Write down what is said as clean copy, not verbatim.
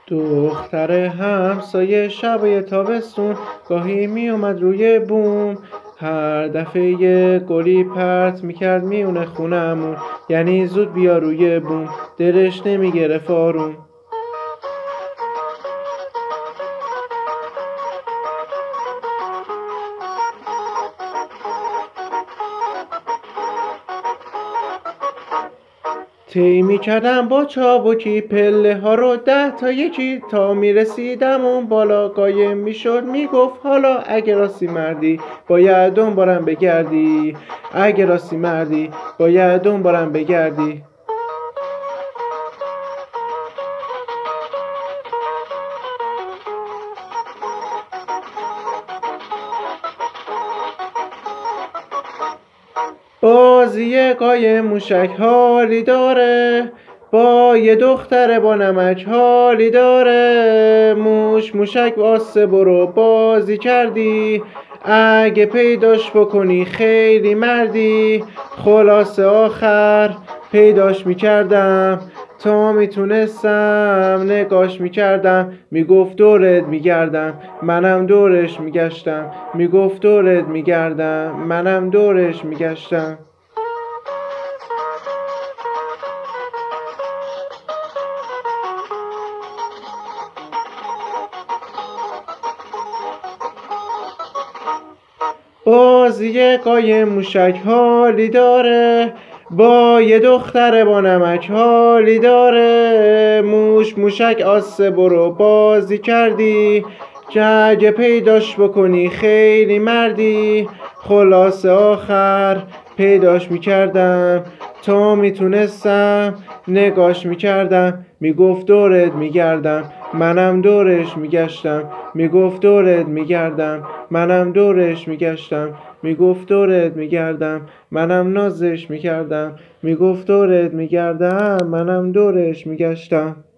دختر همسایه شبای تابستون گاهی می اومد روی بوم، هر دفعه یه گلی پرت میکرد میونه خونمون، یعنی زود بیا روی بوم، دلش نمیگرفت آروم. طی میکردم با چابکی پله ها رو 10 تا یکی، تا میرسیدم اون بالا قایم میشد میگفت حالا اگه راستی مردی باید دنبالم بگردی، اگه راستی مردی باید دنبالم بگردی. بازی قایم موشک حالی داره، با یه دختر با نمک حالی داره. موشک واسه برو بازی کردی، اگه پیداش بکنی خیلی مردی. خلاصه آخر پیداش میکردم، تا میتونستم نگاش میکردم. میگفت دورت میگردم، منم دورش میگشتم. میگفت دورت میگردم، منم دورش میگشتم. بازی قایم موشک حالی داره، با یه دختر با نمک حالی داره. موشک آسه برو بازی کردی، اگه پیداش بکنی خیلی مردی. خلاصه آخر پیداش میکردم، تا میتونستم نگاش میکردم. میگفت دورت میگردم، منم دورش میگشتم. میگفت دورت میگردم، منم دورش میگشتم. میگفت دورت میگردم، منم نازش میکردم. میگفت دورت میگردم، منم دورش میگشتم.